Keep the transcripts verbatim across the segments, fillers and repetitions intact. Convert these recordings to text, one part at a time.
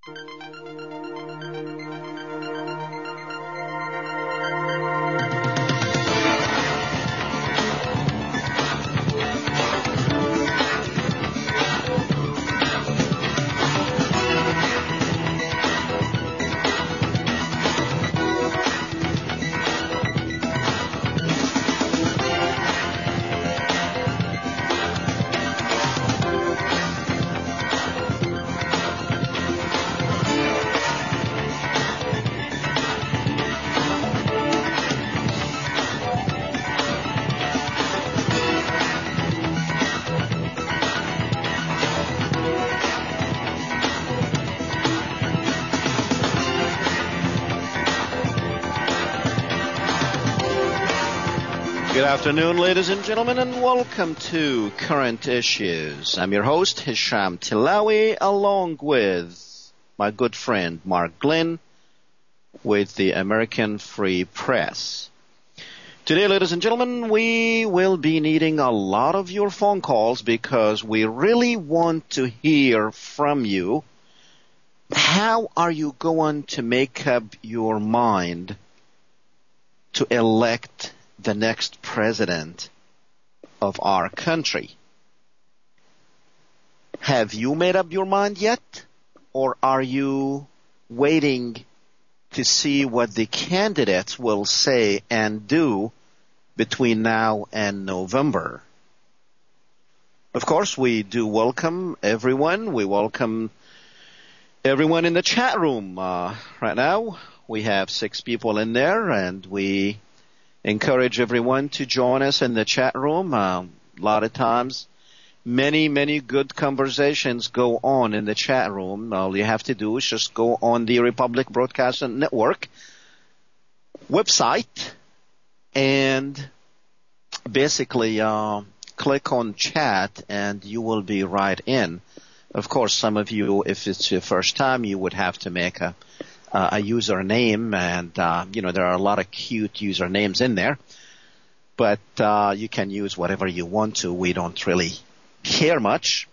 Good afternoon, ladies and gentlemen, and welcome to Current Issues. I'm your host, Hisham Tilawi, along with my good friend, Mark Glynn, with the American Free Press. Today, ladies and gentlemen, we will be needing a lot of your phone calls because we really want to hear from you. How are you going to make up your mind to elect the next president of our country? Have you made up your mind yet? Or are you waiting to see what the candidates will say and do between now and November? Of course, we do welcome everyone. We welcome everyone in the chat room. Uh, right now, we have six people in there, and we encourage everyone to join us in the chat room. Uh, a lot of times, many, many good conversations go on in the chat room. All you have to do is just go on the Republic Broadcasting Network website and basically uh, click on chat, and you will be right in. Of course, some of you, if it's your first time, you would have to make a Uh, a username, and uh, you know there are a lot of cute usernames in there, but uh, you can use whatever you want to. We don't really care much,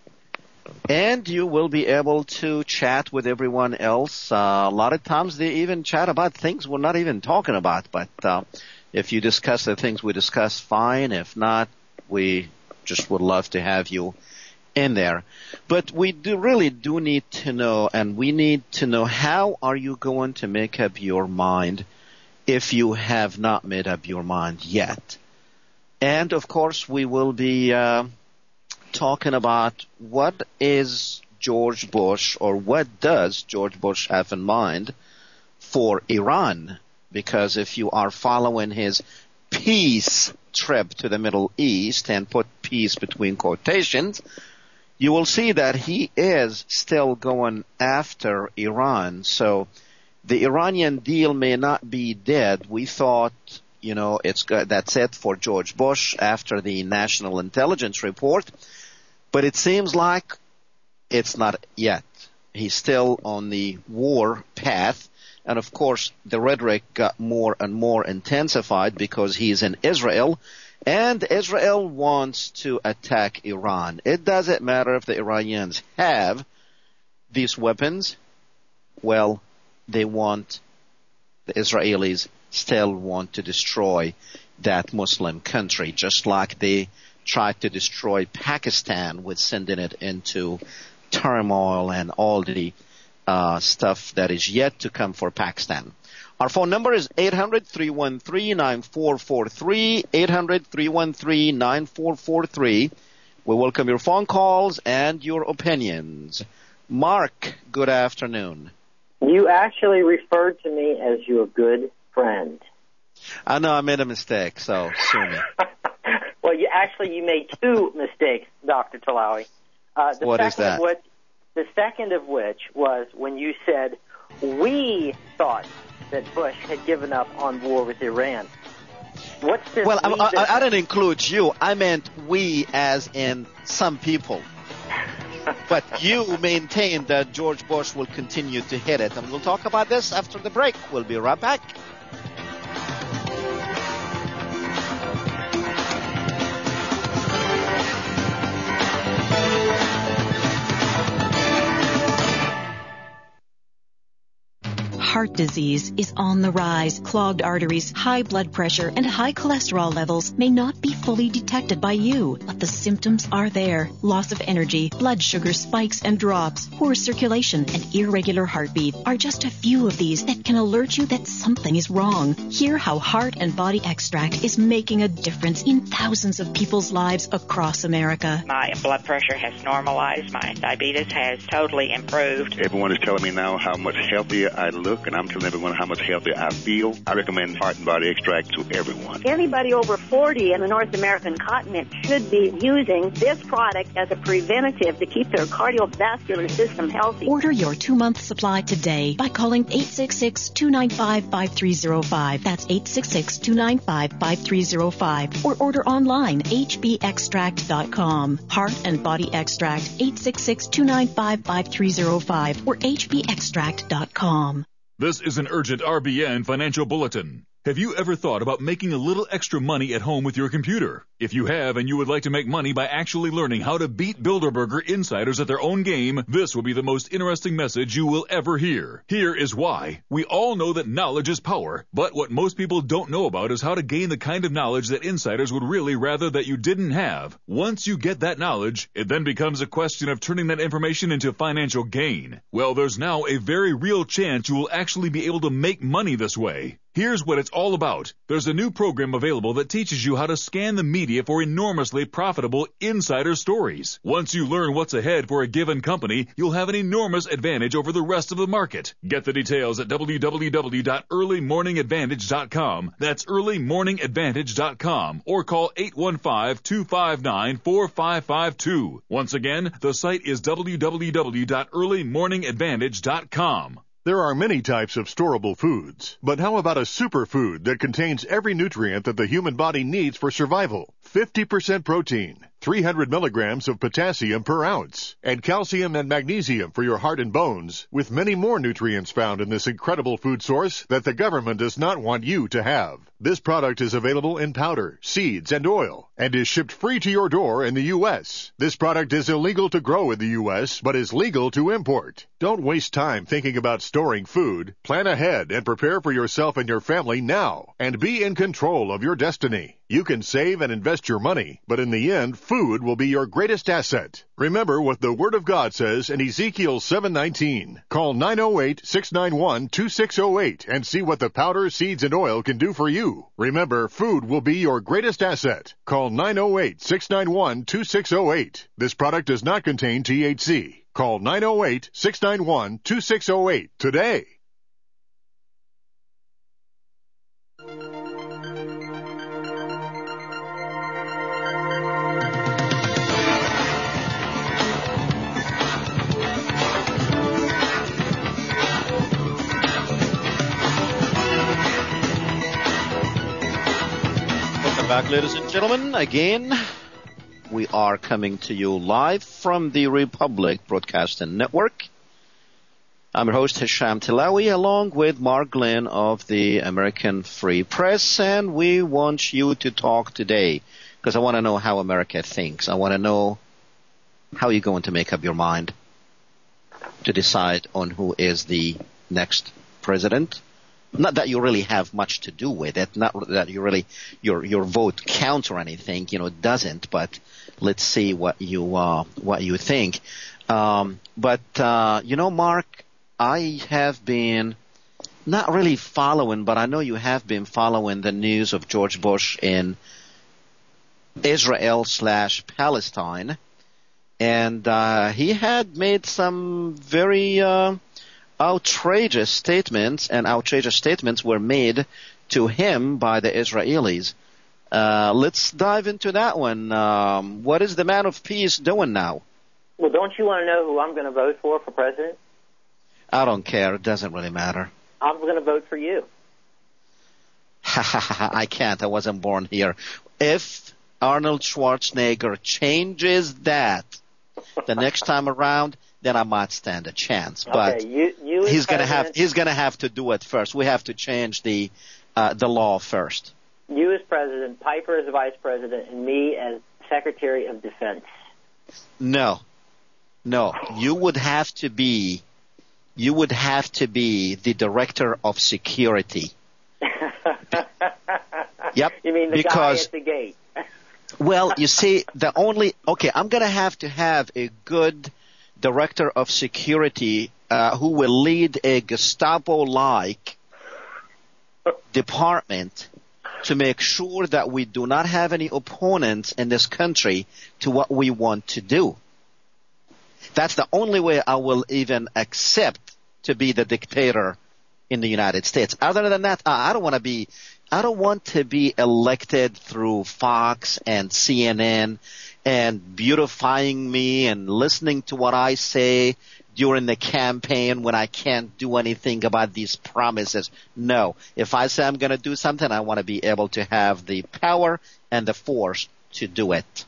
and you will be able to chat with everyone else. Uh, a lot of times they even chat about things we're not even talking about, but uh, if you discuss the things we discuss, fine. If not, we just would love to have you in there. But we do really do need to know, and we need to know, how are you going to make up your mind if you have not made up your mind yet? And of course, we will be uh, talking about what is George Bush, or what does George Bush have in mind for Iran? Because if you are following his peace trip to the Middle East, and put peace between quotations, you will see that he is still going after Iran. So the Iranian deal may not be dead. We thought, you know, it's good, that's it for George Bush after the National Intelligence Report. But it seems like it's not yet. He's still on the war path. And of course, the rhetoric got more and more intensified because he's in Israel. And Israel wants to attack Iran. It doesn't matter if the Iranians have these weapons. Well, they want, the Israelis still want to destroy that Muslim country, just like they tried to destroy Pakistan with sending it into turmoil and all the uh, stuff that is yet to come for Pakistan. Our phone number is eight hundred, three one three, nine four four three, eight hundred, three one three, nine four four three. We welcome your phone calls and your opinions. Mark, good afternoon. You actually referred to me as your good friend. I know I made a mistake, so sue me. Well, you actually you made two mistakes, Doctor Talawi. Uh, the what is second that? Of which, the second of which was when you said, we thought that Bush had given up on war with Iran. What's this? Well, I, we I, that- I didn't include you. I meant we as in some people. But you maintain that George Bush will continue to hit it. And we'll talk about this after the break. We'll be right back. heart disease is on the rise. Clogged arteries, high blood pressure, and high cholesterol levels may not be fully detected by you, but the symptoms are there. Loss of energy, blood sugar spikes and drops, poor circulation, and irregular heartbeat are just a few of these that can alert you that something is wrong. Hear how Heart and Body Extract is making a difference in thousands of people's lives across America. My blood pressure has normalized. My diabetes has totally improved. Everyone is telling me now how much healthier I look, and I'm telling everyone how much healthier I feel. I recommend Heart and Body Extract to everyone. Anybody over forty in the North American continent should be using this product as a preventative to keep their cardiovascular system healthy. Order your two-month supply today by calling eight six six, two nine five, five three zero five. That's eight six six, two nine five, five three zero five. Or order online, h b extract dot com. Heart and Body Extract, eight six six, two nine five, five three zero five or h b extract dot com. This is an urgent R B N financial bulletin. Have you ever thought about making a little extra money at home with your computer? If you have and you would like to make money by actually learning how to beat Bilderberger insiders at their own game, this will be the most interesting message you will ever hear. Here is why. We all know that knowledge is power, but what most people don't know about is how to gain the kind of knowledge that insiders would really rather that you didn't have. Once you get that knowledge, it then becomes a question of turning that information into financial gain. Well, there's now a very real chance you will actually be able to make money this way. Here's what it's all about. There's a new program available that teaches you how to scan the media for enormously profitable insider stories. Once you learn what's ahead for a given company, you'll have an enormous advantage over the rest of the market. Get the details at w w w dot early morning advantage dot com. That's early morning advantage dot com or call eight one five, two five nine, four five five two. Once again, the site is w w w dot early morning advantage dot com. There are many types of storable foods, but how about a superfood that contains every nutrient that the human body needs for survival? fifty percent protein, three hundred milligrams of potassium per ounce, and calcium and magnesium for your heart and bones, with many more nutrients found in this incredible food source that the government does not want you to have. This product is available in powder, seeds, and oil, and is shipped free to your door in the U S. This product is illegal to grow in the U S, but is legal to import. Don't waste time thinking about storing food. Plan ahead and prepare for yourself and your family now, and be in control of your destiny. You can save and invest your money, but in the end, food will be your greatest asset. Remember what the Word of God says in Ezekiel seven nineteen. Call nine oh eight, six nine one, two six oh eight and see what the powder, seeds, and oil can do for you. Remember, food will be your greatest asset. Call nine oh eight, six nine one, two six oh eight. This product does not contain T H C. Call nine oh eight, six nine one, two six oh eight today. Back, ladies and gentlemen, again, we are coming to you live from the Republic Broadcasting Network. I'm your host, Hisham Tilawi, along with Mark Glenn of the American Free Press, and we want you to talk today because I want to know how America thinks. I want to know how you're going to make up your mind to decide on who is the next president. Not that you really have much to do with it, not that you really your your vote counts or anything, you know, it doesn't. But let's see what you uh, what you think. Um, but uh, you know, Mark, I have been not really following, but I know you have been following the news of George Bush in Israel slash Palestine, and uh, he had made some very uh, outrageous statements, and outrageous statements were made to him by the Israelis. Uh, let's dive into that one. Um, what is the man of peace doing now? Well, don't you want to know who I'm going to vote for for president? I don't care. It doesn't really matter. I'm going to vote for you. I can't. I wasn't born here. If Arnold Schwarzenegger changes that the next time around, then I might stand a chance. But okay, you, you he's going to have he's going to have to do it first. We have to change the uh, the law first. You as president, Piper as vice president, and me as Secretary of Defense. No, no. You would have to be you would have to be the director of security. Yep. You mean the because, guy at the gate? Well, you see, the only, okay, I'm going to have to have a good director of security uh, who will lead a Gestapo-like department to make sure that we do not have any opponents in this country to what we want to do. That's the only way I will even accept to be the dictator in the United States. Other than that, I don't want to be, I don't want to be elected through Fox and C N N and beautifying me and listening to what I say during the campaign when I can't do anything about these promises. No. If I say I'm going to do something, I want to be able to have the power and the force to do it.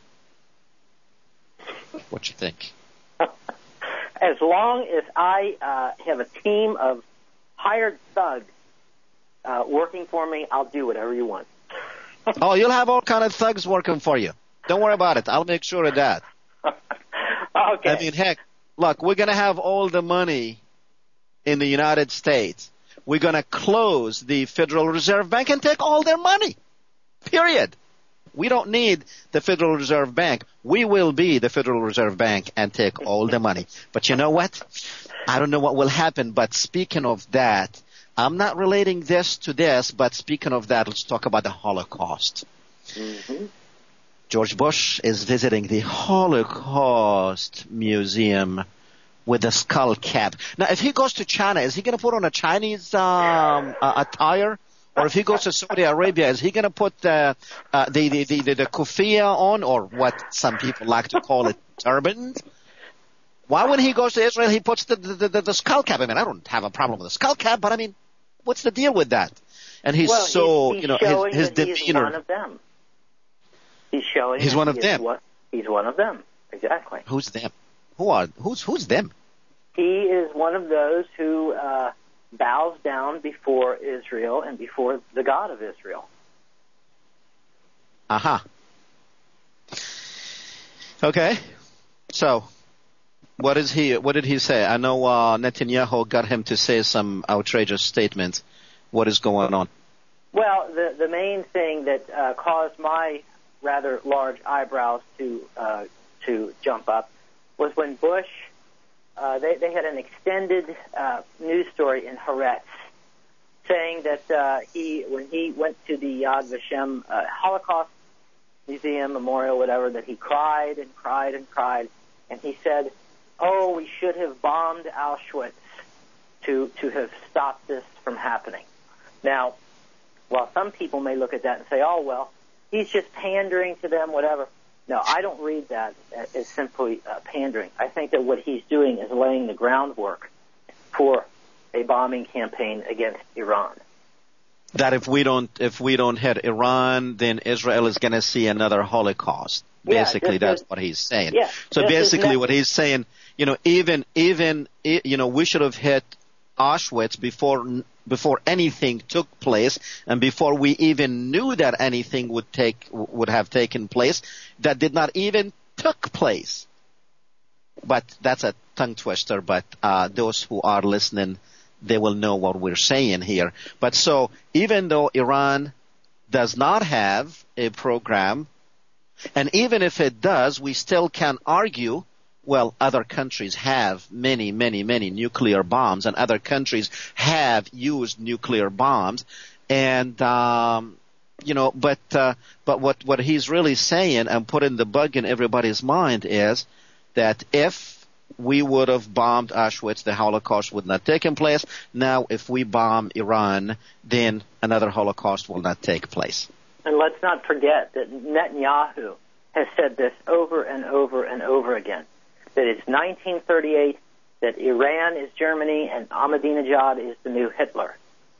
What you think? As long as I uh, have a team of hired thugs uh, working for me, I'll do whatever you want. Oh, you'll have all kind of thugs working for you. Don't worry about it. I'll make sure of that. Okay. I mean, heck, look, we're going to have all the money in the United States. We're going to close the Federal Reserve Bank and take all their money. Period. We don't need the Federal Reserve Bank. We will be the Federal Reserve Bank and take all the money. But you know what? I don't know what will happen, but speaking of that, I'm not relating this to this, but speaking of that, let's talk about the Holocaust. Mm-hmm. George Bush is visiting the Holocaust Museum with a skull cap. Now, if he goes to China, is he going to put on a Chinese um, uh, attire? Or if he goes to Saudi Arabia, is he going to put uh, uh, the, the, the, the, the kufiya on, or what some people like to call it, turban? Why when he goes to Israel, he puts the, the, the, the skull cap? I mean, I don't have a problem with the skull cap, but I mean, what's the deal with that? And he's well, so, he's, he's you know, showing his, his that he's demeanor. one of them. He's showing He's that one he of is them. One, he's one of them. Exactly. Who's them? Who are, who's, who's them? He is one of those who uh, bows down before Israel and before the God of Israel. Aha. Uh-huh. Okay. So, what is he? What did he say? I know uh, Netanyahu got him to say some outrageous statements. What is going on? Well, the the main thing that uh, caused my rather large eyebrows to uh, to jump up was when Bush. Uh, they, they had an extended uh, news story in Haaretz saying that uh, he, when he went to the Yad Vashem uh, Holocaust Museum, Memorial, whatever, that he cried and cried and cried, and he said, "Oh, we should have bombed Auschwitz to to have stopped this from happening." Now, while some people may look at that and say, "Oh, well, he's just pandering to them, whatever." No, I don't read that as simply uh, pandering. I think that what he's doing is laying the groundwork for a bombing campaign against Iran. That if we don't, if we don't hit Iran, then Israel is going to see another Holocaust. Yeah, basically, that's is, what he's saying. Yeah, so basically, what he's saying, you know, even, even, you know, we should have hit Auschwitz before before anything took place, and before we even knew that anything would take would have taken place, that did not even took place. But that's a tongue twister. But uh, those who are listening, they will know what we're saying here. But so even though Iran does not have a program, and even if it does, we still can argue. Well, other countries have many, many, many nuclear bombs, and other countries have used nuclear bombs. And, um, you know, but, uh, but what, what he's really saying and putting the bug in everybody's mind is that if we would have bombed Auschwitz, the Holocaust would not have taken place. Now, if we bomb Iran, then another Holocaust will not take place. And let's not forget that Netanyahu has said this over and over and over again. That it's nineteen thirty-eight, that Iran is Germany, and Ahmadinejad is the new Hitler.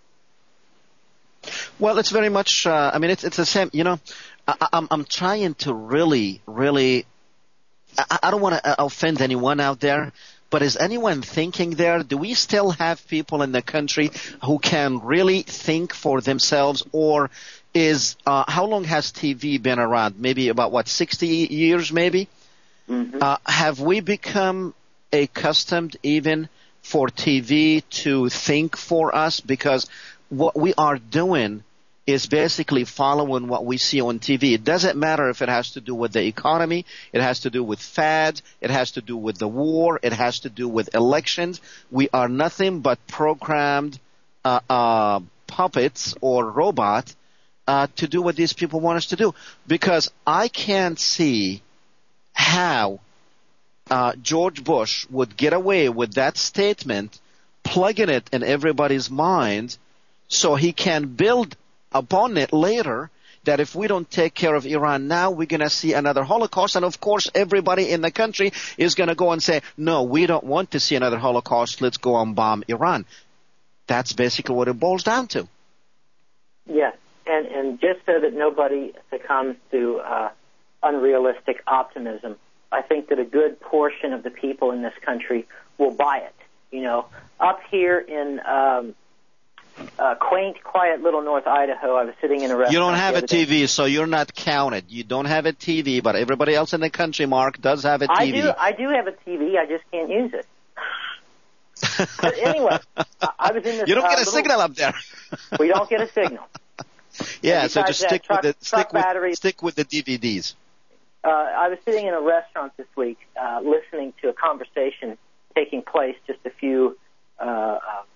Well, it's very much, uh, I mean, it's it's the same, you know, I, I'm, I'm trying to really, really, I, I don't want to offend anyone out there, but is anyone thinking there, do we still have people in the country who can really think for themselves, or is, uh, how long has T V been around? Maybe about, what, sixty years maybe? Mm-hmm. Uh, have we become accustomed even for T V to think for us, because what we are doing is basically following what we see on T V. It doesn't matter if it has to do with the economy, it has to do with fads, it has to do with the war, it has to do with elections. We are nothing but programmed uh, uh, puppets or robot uh, to do what these people want us to do. Because I can't see how uh, George Bush would get away with that statement, plugging it in everybody's mind so he can build upon it later, that if we don't take care of Iran now, we're going to see another Holocaust. And of course, everybody in the country is going to go and say, no, we don't want to see another Holocaust. Let's go and bomb Iran. That's basically what it boils down to. Yes, and, and just so that nobody succumbs to uh, unrealistic optimism, I think that a good portion of the people in this country will buy it. You know, up here in um, Uh, quaint, quiet little North Idaho, I was sitting in a restaurant. You don't have a T V, day. so you're not counted. You don't have a T V, but everybody else in the country, Mark, does have a T V. I do, I do have a T V, I just can't use it. But anyway, I was in this... You don't uh, get a little, signal up there. We don't get a signal. Yeah, so just stick, truck, with the, stick, truck with, stick with the D V Ds. Uh, I was sitting in a restaurant this week uh, listening to a conversation taking place just a few... Uh, uh,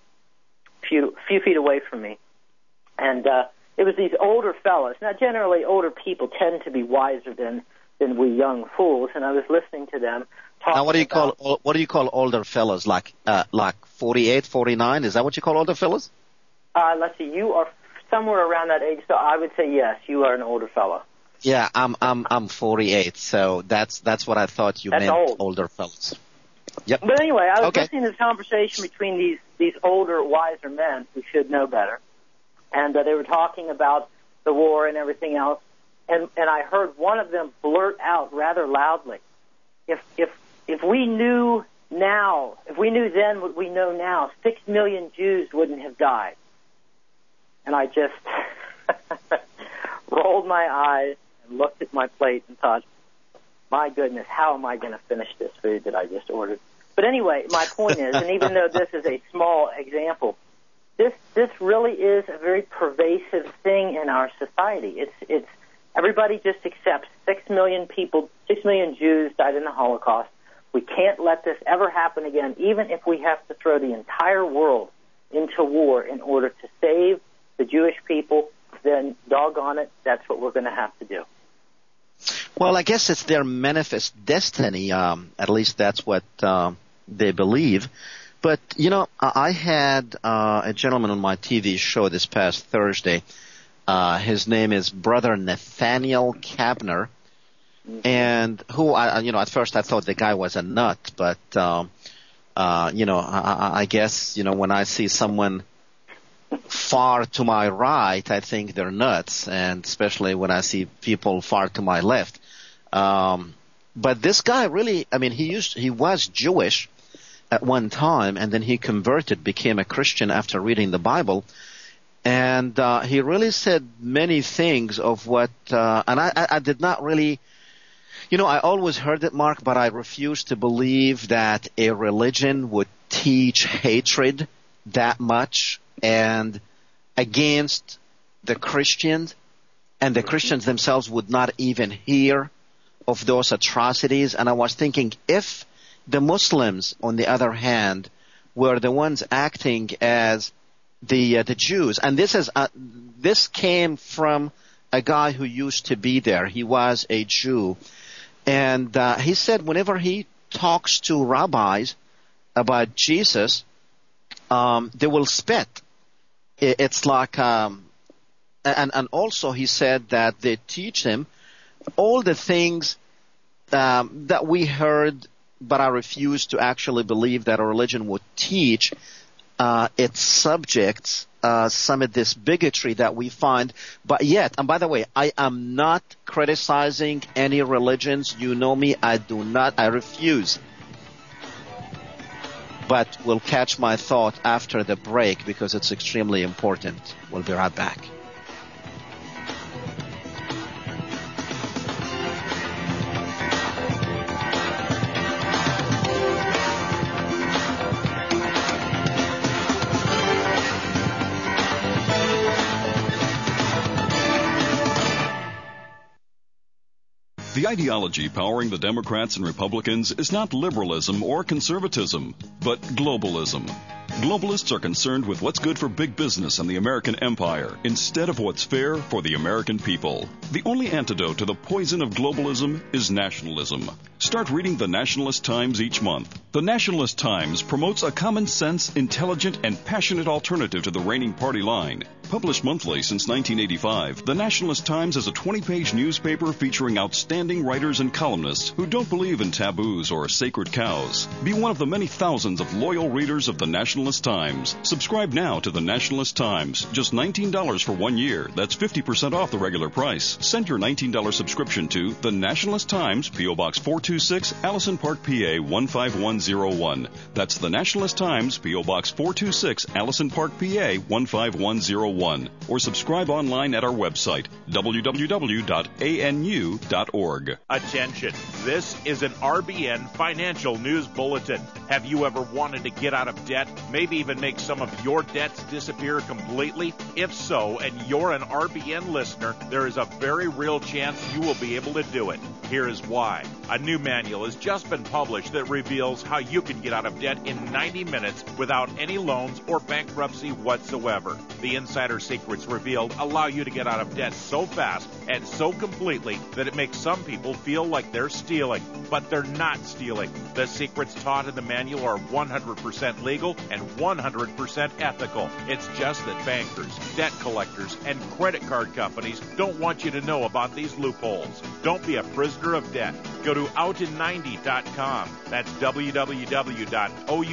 few few feet away from me, and uh, it was these older fellas. Now, generally, older people tend to be wiser than than we young fools. And I was listening to them. Now, what do you about, call what do you call older fellas? Like uh, like forty-eight, forty-nine? Is that what you call older fellas? Uh, let's see. You are somewhere around that age, so I would say yes. You are an older fellow. Yeah, I'm I'm I'm forty-eight, so that's that's what I thought you that's meant, old. older fellas. Yep. But anyway, I was okay. listening to this conversation between these, these older, wiser men who should know better. And uh, they were talking about the war and everything else. And, and I heard one of them blurt out rather loudly, if, if, if we knew now, if we knew then what we know now, six million Jews wouldn't have died. And I just rolled my eyes and looked at my plate and thought, my goodness, how am I going to finish this food that I just ordered? But anyway, my point is, and even though this is a small example, this this really is a very pervasive thing in our society. It's it's everybody just accepts six million people, six million Jews died in the Holocaust. We can't let this ever happen again, even if we have to throw the entire world into war in order to save the Jewish people. Then, doggone it, that's what we're going to have to do. Well, I guess it's their manifest destiny. Um, at least that's what uh, they believe. But, you know, I had uh, a gentleman on my T V show this past Thursday. Uh, his name is Brother Nathaniel Kabner. And who, I, you know, at first I thought the guy was a nut. But, um, uh, you know, I, I guess, you know, when I see someone far to my right, I think they're nuts. And especially when I see people far to my left. Um, but this guy really, I mean, he used, he was Jewish at one time, and then he converted, became a Christian after reading the Bible. And, uh, he really said many things of what, uh, and I, I, I did not really, you know, I always heard it, Mark, but I refused to believe that a religion would teach hatred that much and against the Christians, and the Christians themselves would not even hear of those atrocities. And I was thinking, if the Muslims, on the other hand, were the ones acting as the uh, the Jews, and this is uh, this came from a guy who used to be there. He was a Jew, and uh, he said whenever he talks to rabbis about Jesus, um, they will spit. It's like, um, and and also he said that they teach him all the things um, that we heard, but I refuse to actually believe that a religion would teach uh, its subjects uh, some of this bigotry that we find. But yet, and by the way, I am not criticizing any religions. You know me, I do not, I refuse. But we'll catch my thought after the break because it's extremely important. We'll be right back. The ideology powering the Democrats and Republicans is not liberalism or conservatism, but globalism. Globalists are concerned with what's good for big business and the American empire instead of what's fair for the American people. The only antidote to the poison of globalism is nationalism. Start reading the Nationalist Times each month. The Nationalist Times promotes a common sense, intelligent, and passionate alternative to the reigning party line. Published monthly since nineteen eighty-five, the Nationalist Times is a twenty-page newspaper featuring outstanding writers and columnists who don't believe in taboos or sacred cows. Be one of the many thousands of loyal readers of the Nationalist Times. Subscribe now to the Nationalist Times. Just nineteen dollars for one year. That's fifty percent off the regular price. Send your nineteen dollars subscription to the Nationalist Times, P O. Box four two six, Allison Park, P A one five one zero one. That's the Nationalist Times, P O. Box four two six, Allison Park, P A one five one zero one. Or subscribe online at our website, w w w dot a n u dot org. Attention, this is an R B N financial news bulletin. Have you ever wanted to get out of debt, maybe even make some of your debts disappear completely? If so, and you're an R B N listener, there is a very real chance you will be able to do it. Here is why. A new manual has just been published that reveals how you can get out of debt in ninety minutes without any loans or bankruptcy whatsoever. The Insider Secrets revealed allow you to get out of debt so fast and so completely that it makes some people feel like they're stealing, but they're not stealing. The secrets taught in the manual are one hundred percent legal and one hundred percent ethical. It's just that bankers, debt collectors, and credit card companies don't want you to know about these loopholes. Don't be a prisoner of debt. Go to out in ninety dot com. That's w w w dot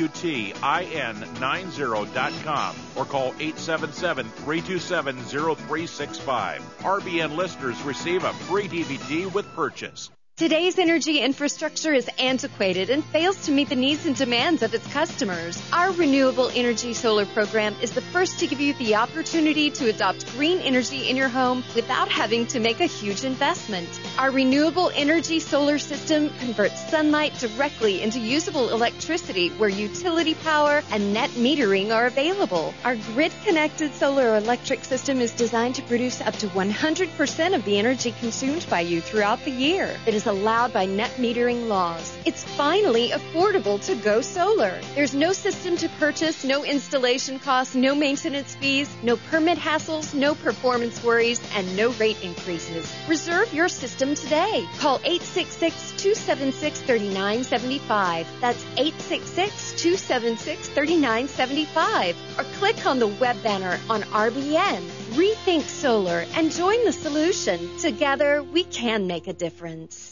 outin ninety dot com or call eight seven seven, three two seven, zero three six five. R B N listeners receive a free D V D with purchase. Today's energy infrastructure is antiquated and fails to meet the needs and demands of its customers. Our Renewable Energy Solar program is the first to give you the opportunity to adopt green energy in your home without having to make a huge investment. Our Renewable Energy Solar system converts sunlight directly into usable electricity where utility power and net metering are available. Our grid-connected solar electric system is designed to produce up to one hundred percent of the energy consumed by you throughout the year. It is allowed by net metering laws. It's finally affordable to go solar. There's no system to purchase, no installation costs, no maintenance fees, no permit hassles, no performance worries, and no rate increases. Reserve your system today. Call eight six six, two seven six, three nine seven five. That's eight six six, two seven six, three nine seven five. Or click on the web banner on R B N. Rethink solar and join the solution. Together, we can make a difference.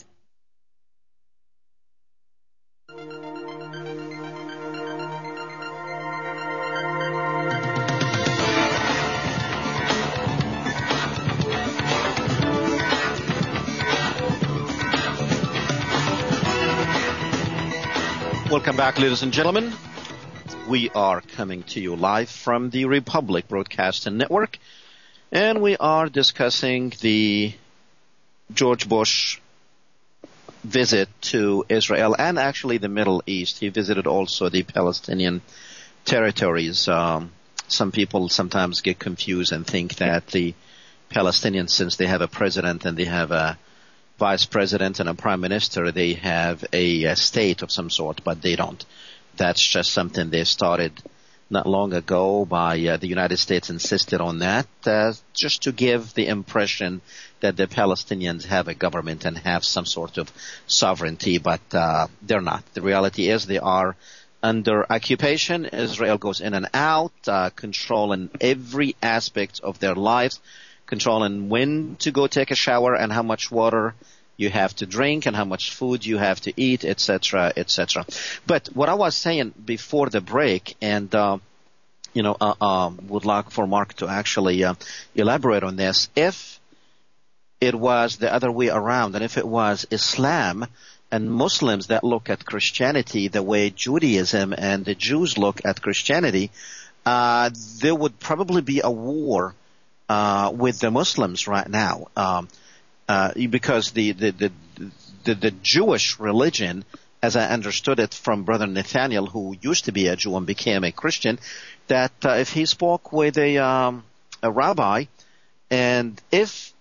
Welcome back, ladies and gentlemen. We are coming to you live from the Republic Broadcasting Network, and we are discussing the George Bush visit to Israel and actually the Middle East. He visited also the Palestinian territories. Um, some people sometimes get confused and think that the Palestinians, since they have a president and they have a vice president and a prime minister, they have a, a state of some sort, but they don't. That's just something they started not long ago by uh, the United States insisted on that uh, just to give the impression that the Palestinians have a government and have some sort of sovereignty, but uh, they're not. The reality is they are under occupation. Israel goes in and out, uh, controlling every aspect of their lives, controlling when to go take a shower and how much water you have to drink and how much food you have to eat, et cetera, et cetera. But what I was saying before the break, and uh, you know, uh, uh, would like for Mark to actually uh, elaborate on this. If it was the other way around, and if it was Islam and Muslims that look at Christianity the way Judaism and the Jews look at Christianity, uh, there would probably be a war uh, with the Muslims right now. Um, Uh, because the, the, the, the, the Jewish religion, as I understood it from Brother Nathaniel, who used to be a Jew and became a Christian, that uh, if he spoke with a, um, a rabbi, and if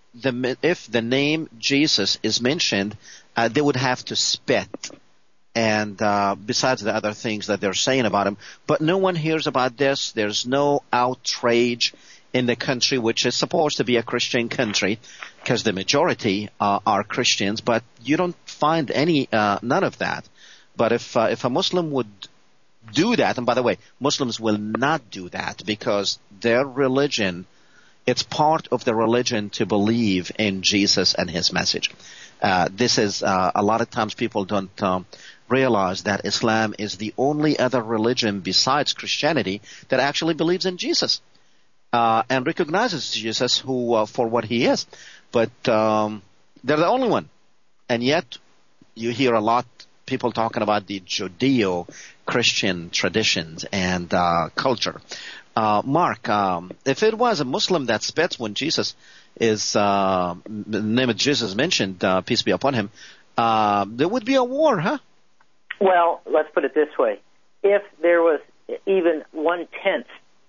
the if the name Jesus is mentioned, uh, they would have to spit. And uh, besides the other things that they're saying about him, but no one hears about this. There's no outrage in the country, which is supposed to be a Christian country, because the majority uh, are Christians. But you don't find any uh, none of that. But if uh, if a Muslim would do that, and by the way, Muslims will not do that because their religion, it's part of the religion to believe in Jesus and his message. Uh, this is uh, a lot of times people don't um, realize that Islam is the only other religion besides Christianity that actually believes in Jesus uh, and recognizes Jesus who uh, for what he is. But um, they're the only one. And yet you hear a lot people talking about the Judeo-Christian traditions and uh, culture. Uh, Mark, um, if it was a Muslim that spits when Jesus is, uh, the name of Jesus mentioned, uh, peace be upon him, uh, there would be a war, huh? Well, let's put it this way. If there was even one-tenth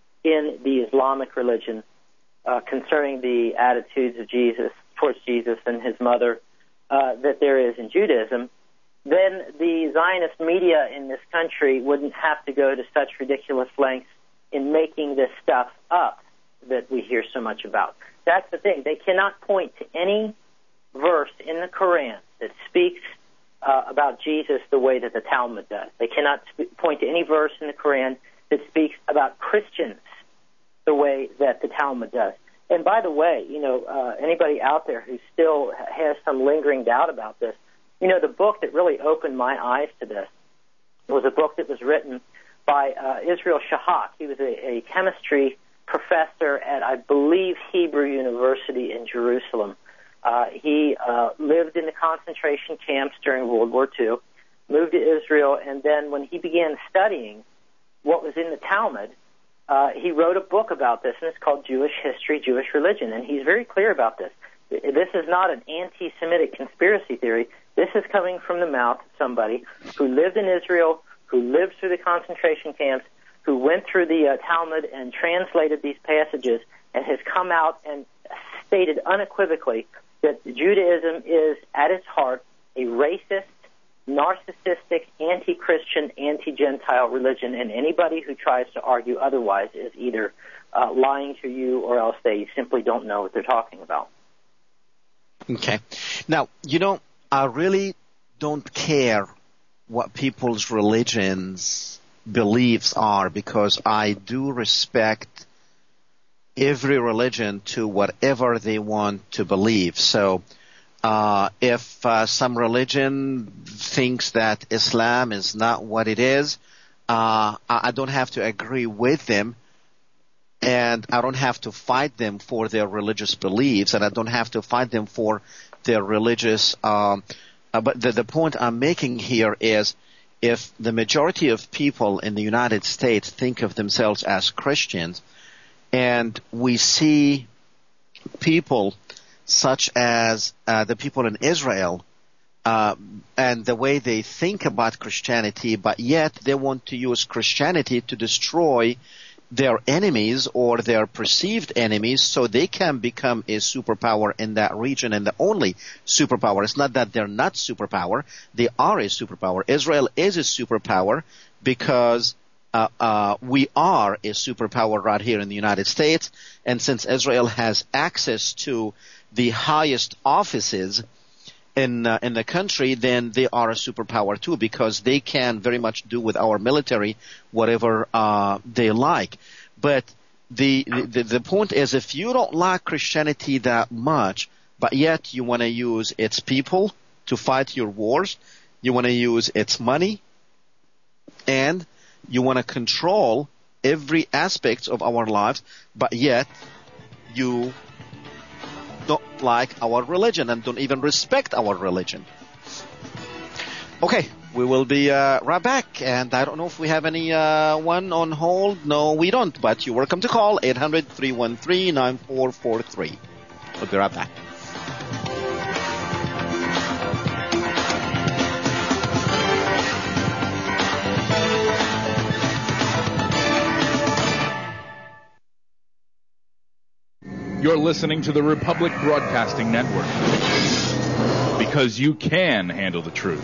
in the Islamic religion uh, concerning the attitudes of Jesus, towards Jesus and his mother, uh, that there is in Judaism, then the Zionist media in this country wouldn't have to go to such ridiculous lengths in making this stuff up that we hear so much about. That's the thing. They cannot point to any verse in the Quran that speaks uh, about Jesus the way that the Talmud does. They cannot sp- point to any verse in the Quran that speaks about Christians the way that the Talmud does. And by the way, you know, uh, anybody out there who still has some lingering doubt about this, you know, the book that really opened my eyes to this was a book that was written by uh, Israel Shahak. He was a, a chemistry professor at, I believe, Hebrew University in Jerusalem. Uh, he uh, lived in the concentration camps during World War Two, moved to Israel, and then when he began studying what was in the Talmud, uh, he wrote a book about this, and it's called Jewish History, Jewish Religion, and he's very clear about this. This is not an anti-Semitic conspiracy theory. This is coming from the mouth of somebody who lived in Israel, who lived through the concentration camps, who went through the uh, Talmud and translated these passages, and has come out and stated unequivocally that Judaism is, at its heart, a racist, narcissistic, anti-Christian, anti-Gentile religion, and anybody who tries to argue otherwise is either uh, lying to you or else they simply don't know what they're talking about. Okay. Now, you know, I really don't care what people's religions beliefs are, because I do respect every religion to whatever they want to believe. So uh, if uh, some religion thinks that Islam is not what it is, uh, I don't have to agree with them, and I don't have to fight them for their religious beliefs, and I don't have to fight them for their religious um, uh, but the, the point I'm making here is, if the majority of people in the United States think of themselves as Christians, and we see people such as uh, the people in Israel uh, and the way they think about Christianity, but yet they want to use Christianity to destroy their enemies or their perceived enemies so they can become a superpower in that region, and the only superpower. It's not that they're not superpower. They are a superpower. Israel is a superpower because uh, uh, we are a superpower right here in the United States, and since Israel has access to the highest offices in uh, in the country, then they are a superpower too, because they can very much do with our military whatever uh, they like. But the, the the point is, if you don't like Christianity that much, but yet you want to use its people to fight your wars, you want to use its money, and you want to control every aspect of our lives, but yet you don't like our religion and don't even respect our religion. Okay, we will be uh, right back, and I don't know if we have any uh, one on hold. No, we don't, but you're welcome to call eight hundred, three one three, nine four four three. We'll be right back. You're listening to the Republic Broadcasting Network, because you can handle the truth.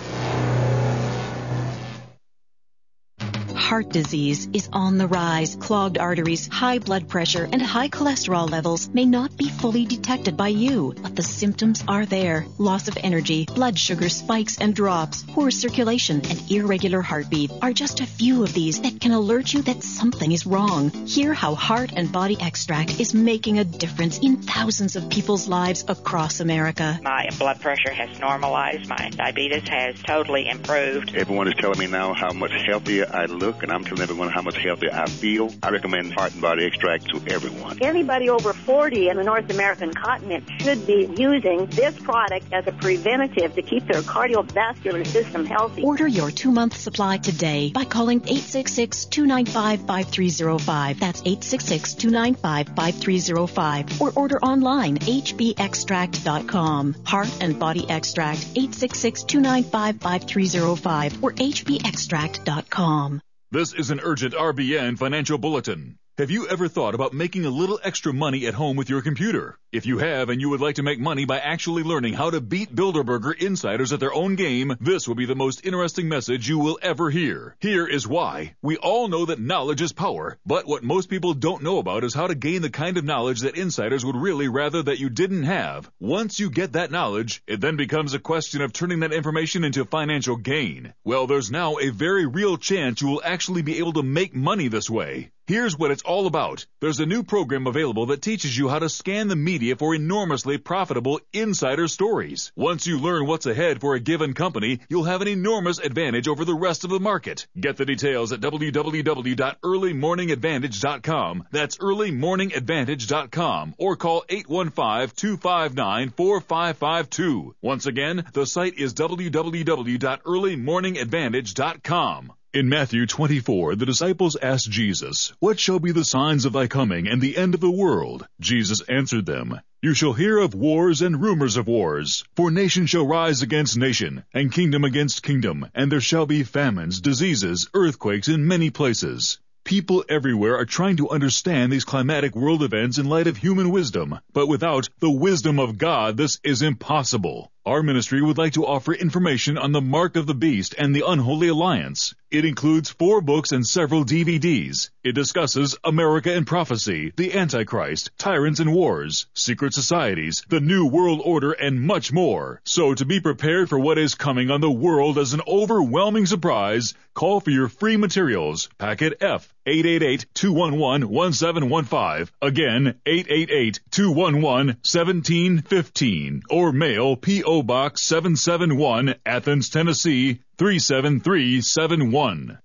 Heart disease is on the rise. Clogged arteries, high blood pressure, and high cholesterol levels may not be fully detected by you, but the symptoms are there. Loss of energy, blood sugar spikes and drops, poor circulation, and irregular heartbeat are just a few of these that can alert you that something is wrong. Hear how Heart and Body Extract is making a difference in thousands of people's lives across America. My blood pressure has normalized. My diabetes has totally improved. Everyone is telling me now how much healthier I look, and I'm telling everyone how much healthier I feel. I recommend Heart and Body Extract to everyone. Anybody over forty in the North American continent should be using this product as a preventative to keep their cardiovascular system healthy. Order your two-month supply today by calling eight six six, two nine five, five three zero five. That's eight six six, two nine five, five three zero five. Or order online, h b extract dot com. Heart and Body Extract, eight six six, two nine five, five three zero five or h b extract dot com. This is an urgent R B N financial bulletin. Have you ever thought about making a little extra money at home with your computer? If you have and you would like to make money by actually learning how to beat Bilderberger insiders at their own game, this will be the most interesting message you will ever hear. Here is why. We all know that knowledge is power, but what most people don't know about is how to gain the kind of knowledge that insiders would really rather that you didn't have. Once you get that knowledge, it then becomes a question of turning that information into financial gain. Well, there's now a very real chance you will actually be able to make money this way. Here's what it's all about. There's a new program available that teaches you how to scan the media for enormously profitable insider stories. Once you learn what's ahead for a given company, you'll have an enormous advantage over the rest of the market. Get the details at w w w dot early morning advantage dot com. That's early morning advantage dot com or call eight one five, two five nine, four five five two. Once again, the site is w w w dot early morning advantage dot com. In Matthew twenty-four, the disciples asked Jesus, "What shall be the signs of thy coming and the end of the world?" Jesus answered them, "You shall hear of wars and rumors of wars. For nation shall rise against nation, and kingdom against kingdom, and there shall be famines, diseases, earthquakes in many places." People everywhere are trying to understand these climatic world events in light of human wisdom, but without the wisdom of God, this is impossible. Our ministry would like to offer information on the Mark of the Beast and the Unholy Alliance. It includes four books and several D V Ds. It discusses America and Prophecy, the Antichrist, Tyrants and Wars, Secret Societies, the New World Order, and much more. So to be prepared for what is coming on the world as an overwhelming surprise, call for your free materials. Packet F, eight eight eight, two one one, one seven one five. Again, eight eight eight, two one one, one seven one five. Or mail P O Box seven seven one, Athens, Tennessee, three seven three seven one.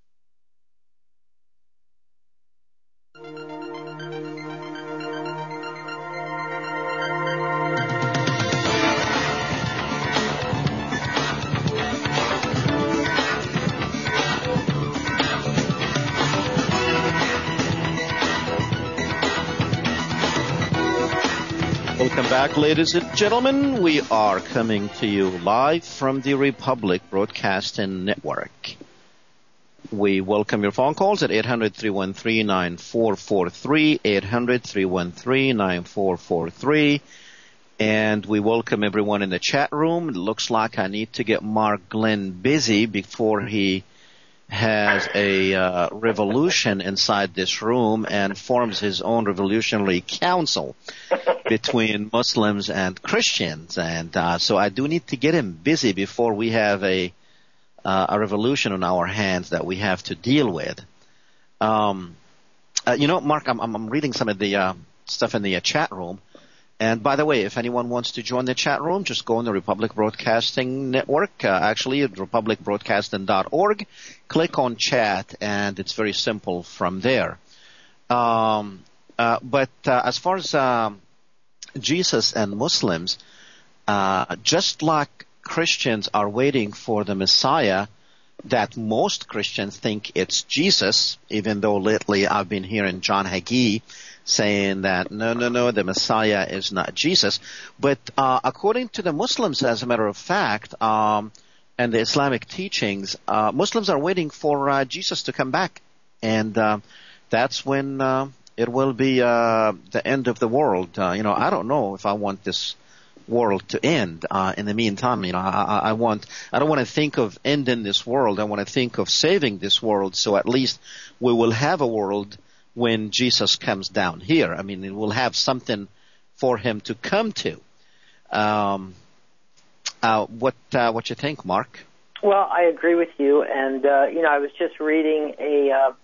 Welcome back, ladies and gentlemen. We are coming to you live from the Republic Broadcasting Network. We welcome your phone calls at eight hundred, three one three, nine four four three, eight hundred, three one three, nine four four three. And we welcome everyone in the chat room. It looks like I need to get Mark Glenn busy before he has a uh, revolution inside this room and forms his own revolutionary council between Muslims and Christians. And uh, so I do need to get him busy before we have a uh, a revolution on our hands that we have to deal with. Um, uh, you know, Mark, I'm, I'm reading some of the uh, stuff in the uh, chat room. And by the way, if anyone wants to join the chat room, just go on the Republic Broadcasting Network, uh, actually at republic broadcasting dot org. Click on chat, and it's very simple from there. Um, uh, but uh, as far as uh, Jesus and Muslims, uh, just like Christians are waiting for the Messiah, that most Christians think it's Jesus, even though lately I've been hearing John Hagee saying that no, no, no, the Messiah is not Jesus. But uh, according to the Muslims, as a matter of fact, um, and the Islamic teachings, uh, Muslims are waiting for uh, Jesus to come back. And uh, that's when uh, it will be uh, the end of the world. Uh, you know, I don't know if I want this world to end. Uh, in the meantime, you know, I, I want, I don't want to think of ending this world. I want to think of saving this world. So at least we will have a world when Jesus comes down here. I mean, it will have something for him to come to. Um, uh, what, uh, what you think, Mark? Well, I agree with you. And, uh, you know, I was just reading a, uh,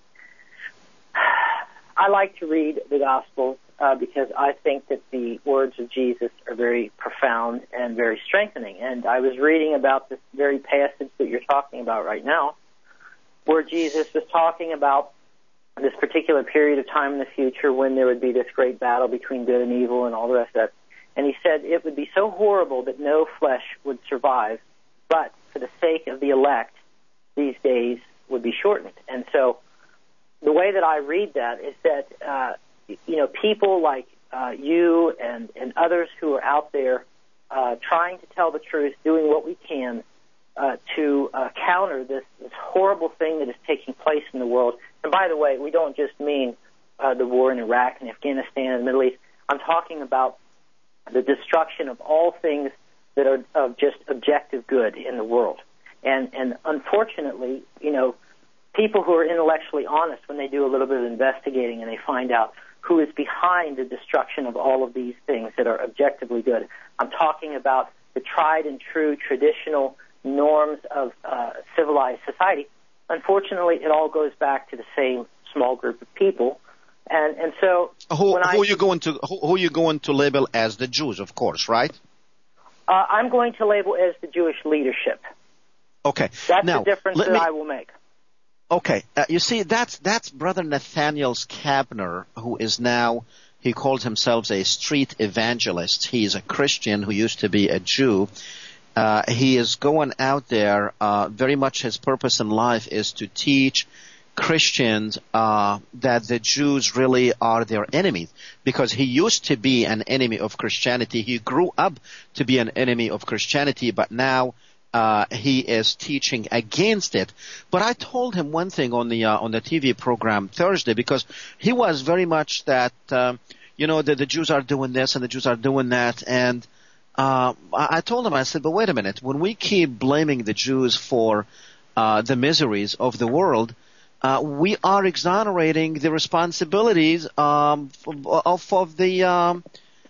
I like to read the Gospels uh, because I think that the words of Jesus are very profound and very strengthening. And I was reading about this very passage that you're talking about right now, where Jesus was talking about this particular period of time in the future when there would be this great battle between good and evil and all the rest of that. And he said it would be so horrible that no flesh would survive, but for the sake of the elect, these days would be shortened. And so the way that I read that is that, uh, you know, people like uh, you and, and others who are out there uh, trying to tell the truth, doing what we can uh, to uh, counter this, this horrible thing that is taking place in the world. And by the way, we don't just mean uh, the war in Iraq and Afghanistan and the Middle East. I'm talking about the destruction of all things that are of just objective good in the world. And, and unfortunately, you know, people who are intellectually honest, when they do a little bit of investigating and they find out who is behind the destruction of all of these things that are objectively good. I'm talking about the tried and true traditional norms of uh, civilized society. Unfortunately, it all goes back to the same small group of people. And, and so who, when who I, are you going to who, who are you going to label as the Jews, of course, right? Uh, I'm going to label as the Jewish leadership. Okay. That's now, the difference that me, I will make. Okay. Uh, you see, that's that's Brother Nathaniel Skabner, who is now, he calls himself a street evangelist. He is a Christian who used to be a Jew. Uh, he is going out there. Uh, very much his purpose in life is to teach Christians uh, that the Jews really are their enemies, because he used to be an enemy of Christianity. He grew up to be an enemy of Christianity, but now uh, he is teaching against it. But I told him one thing on the uh, on the T V program Thursday, because he was very much that um, you know that the Jews are doing this and the Jews are doing that, and uh, I told him, I said, but wait a minute, when we keep blaming the Jews for uh, the miseries of the world, Uh, we are exonerating the responsibilities um, of, of the um,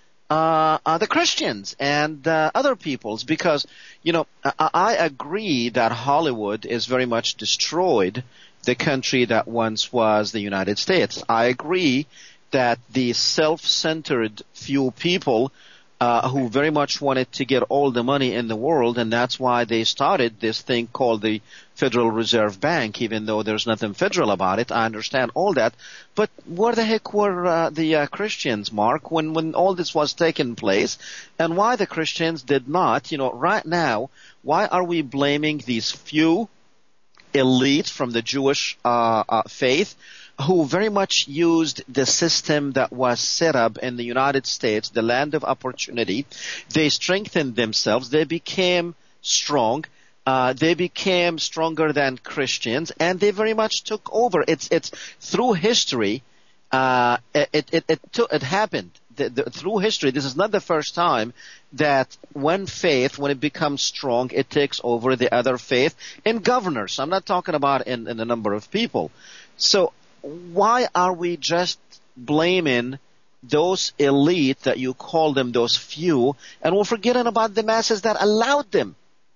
uh, uh, the Christians and uh, other peoples, because you know I, I agree that Hollywood is very much destroyed the country that once was the United States. I agree that the self-centered few people uh, who very much wanted to get all the money in the world, and that's why they started this thing called the Federal Reserve Bank, even though there's nothing federal about it. I understand all that. But where the heck were uh, the uh, Christians, Mark, when, when all this was taking place? And why the Christians did not, you know, right now, why are we blaming these few elites from the Jewish uh, uh, faith who very much used the system that was set up in the United States, the land of opportunity? They strengthened themselves. They became strong. Uh, they became stronger than Christians, and they very much took over. It's it's through history. Uh, it it it it, took, it happened the, the, through history. This is not the first time that one faith, when it becomes strong, it takes over the other faith in governors. I'm not talking about in, in the number of people. So why are we just blaming those elite that you call them, those few, and we're forgetting about the masses that allowed them?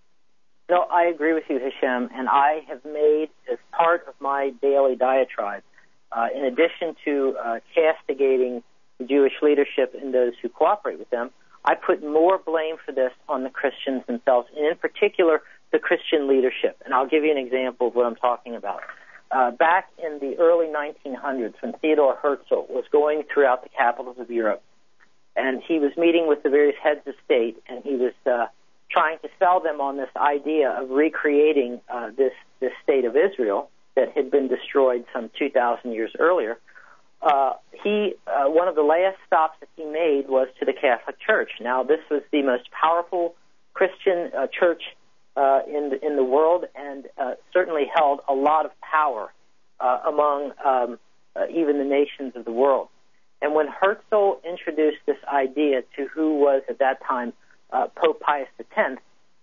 No, I agree with you, Hashem, and I have made, as part of my daily diatribe, uh, in addition to uh, castigating the Jewish leadership and those who cooperate with them, I put more blame for this on the Christians themselves, and in particular, the Christian leadership. And I'll give you an example of what I'm talking about. Uh, back in the early nineteen hundreds, when Theodor Herzl was going throughout the capitals of Europe, and he was meeting with the various heads of state, and he was uh, trying to sell them on this idea of recreating uh, this, this state of Israel that had been destroyed some two thousand years earlier. Uh, he, uh, one of the last stops that he made was to the Catholic Church. Now, this was the most powerful Christian uh, church uh, in the, in the world, and uh, certainly held a lot of power uh, among um, uh, even the nations of the world. And when Herzl introduced this idea to who was at that time uh, Pope Pius X,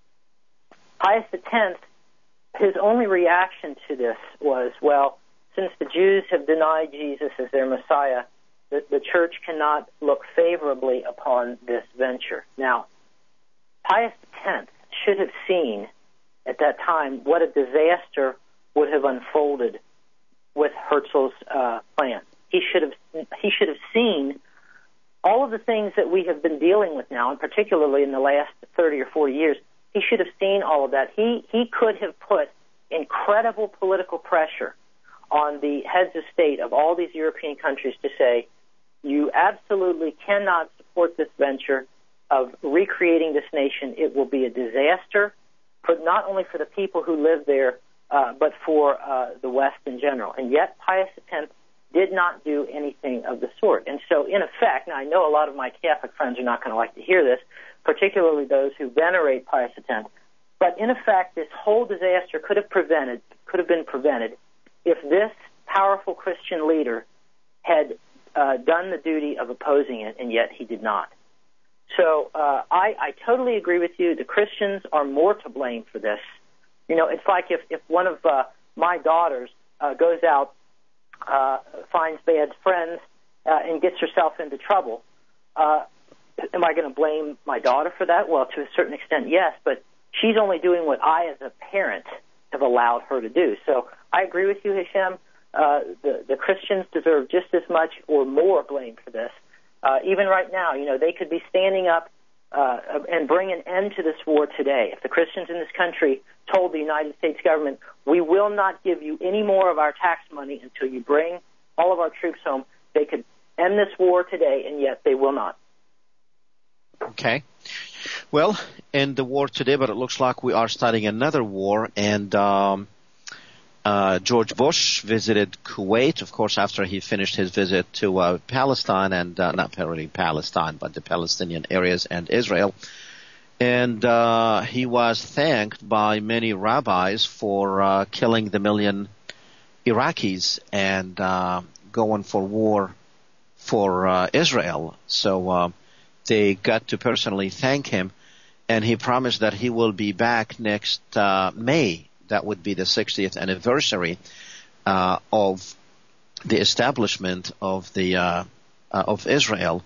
Pius X, his only reaction to this was, well, since the Jews have denied Jesus as their Messiah, the, the church cannot look favorably upon this venture. Now, Pius X should have seen at that time what a disaster would have unfolded with Herzl's uh, plan. He should have he should have seen all of the things that we have been dealing with now, and particularly in the last thirty or forty years. He should have seen all of that. He he could have put incredible political pressure on the heads of state of all these European countries to say, you absolutely cannot support this venture of recreating this nation. It will be a disaster, for not only for the people who live there, uh, but for uh, the West in general. And yet Pius X did not do anything of the sort. And so, in effect, now I know a lot of my Catholic friends are not going to like to hear this, particularly those who venerate Pius X, but in effect, this whole disaster could have prevented, could have been prevented if this powerful Christian leader had uh, done the duty of opposing it, and yet he did not. So uh, I, I totally agree with you. The Christians are more to blame for this. You know, it's like if, if one of uh, my daughters uh, goes out, uh, finds bad friends, uh, and gets herself into trouble, uh, am I going to blame my daughter for that? Well, to a certain extent, yes, but she's only doing what I, as a parent, have allowed her to do. So I agree with you, Hashem. Uh, the, the Christians deserve just as much or more blame for this. Uh, even right now, you know, they could be standing up uh, and bring an end to this war today. If the Christians in this country told the United States government, we will not give you any more of our tax money until you bring all of our troops home, they could end this war today, and yet they will not. Okay. Well, end the war today, but it looks like we are starting another war, and um, uh, George Bush visited Kuwait, of course, after he finished his visit to uh, Palestine, and uh, not really Palestine, but the Palestinian areas and Israel. And uh, he was thanked by many rabbis for uh, killing the million Iraqis and uh, going for war for uh, Israel. So uh, they got to personally thank him, and he promised that he will be back next uh, May. That would be the sixtieth anniversary uh, of the establishment of the uh, uh, of Israel,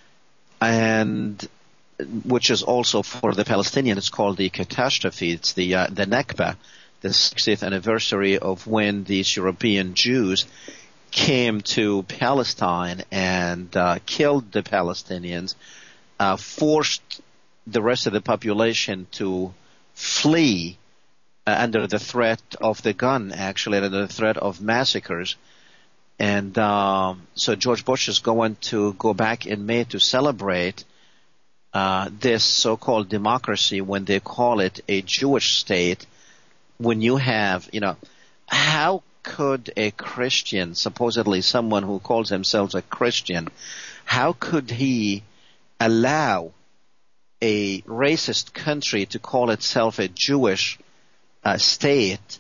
and which is also for the Palestinians. It's called the catastrophe. It's the uh, the Nakba, the sixtieth anniversary of when these European Jews came to Palestine and uh, killed the Palestinians, uh, forced the rest of the population to flee uh, under the threat of the gun, actually, under the threat of massacres. And uh, so George Bush is going to go back in May to celebrate uh, this so-called democracy when they call it a Jewish state. When you have, you know, how could a Christian, supposedly someone who calls himself a Christian, how could he allow a racist country to call itself a Jewish uh, state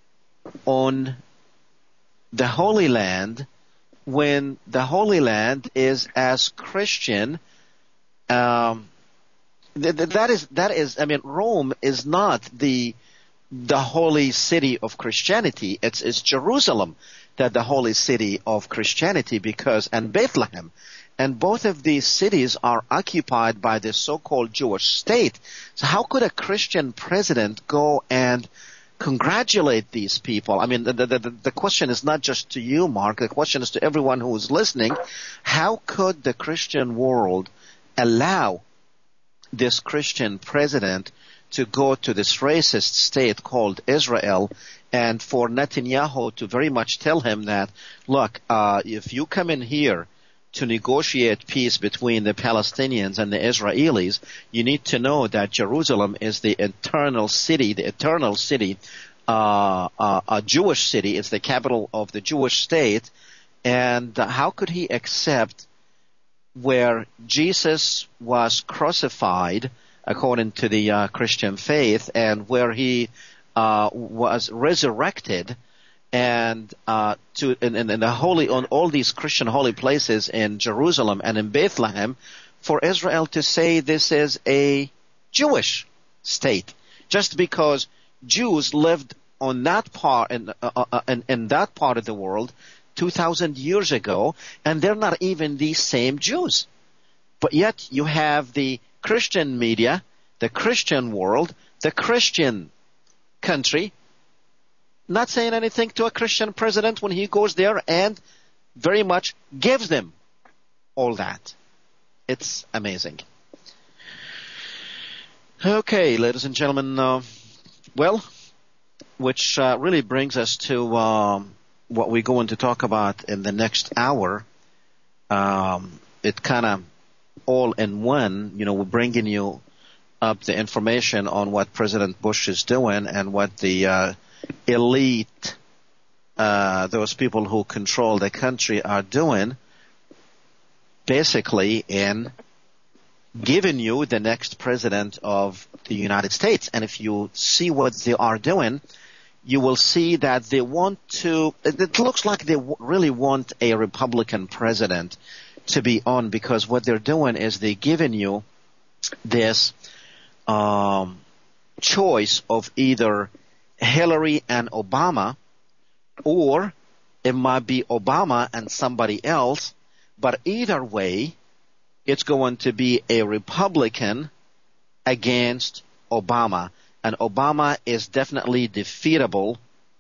on the Holy Land when the Holy Land is as Christian? Um, th- th- that is, that is, I mean, Rome is not the the holy city of Christianity. It's, it's Jerusalem that the holy city of Christianity, because, and Bethlehem. And both of these cities are occupied by the so-called Jewish state. So how could a Christian president go and congratulate these people? I mean, the, the, the, the question is not just to you, Mark. The question is to everyone who is listening. How could the Christian world allow this Christian president to go to this racist state called Israel, and for Netanyahu to very much tell him that, look, uh, if you come in here to negotiate peace between the Palestinians and the Israelis, you need to know that Jerusalem is the eternal city, the eternal city, uh, uh, a Jewish city. It's the capital of the Jewish state. And uh, how could he accept where Jesus was crucified, according to the uh, Christian faith, and where he uh, was resurrected, and uh, to in, in the holy on all these Christian holy places in Jerusalem and in Bethlehem, for Israel to say this is a Jewish state, just because Jews lived on that part in, uh, uh, in, in that part of the world two thousand years ago, and they're not even the same Jews. But yet you have the Christian media, the Christian world, the Christian country, not saying anything to a Christian president when he goes there and very much gives them all that. It's amazing. Okay, ladies and gentlemen, uh, well, which uh, really brings us to um, what we're going to talk about in the next hour. Um, it kind of all in one, you know, we're bringing you up the information on what President Bush is doing and what the uh, elite, uh, those people who control the country are doing, basically in giving you the next president of the United States. And if you see what they are doing, you will see that they want to, it looks like they really want a Republican president to be on, because what they're doing is they're giving you this um, choice of either Hillary and Obama, or it might be Obama and somebody else, but either way, it's going to be a Republican against Obama. And Obama is definitely defeatable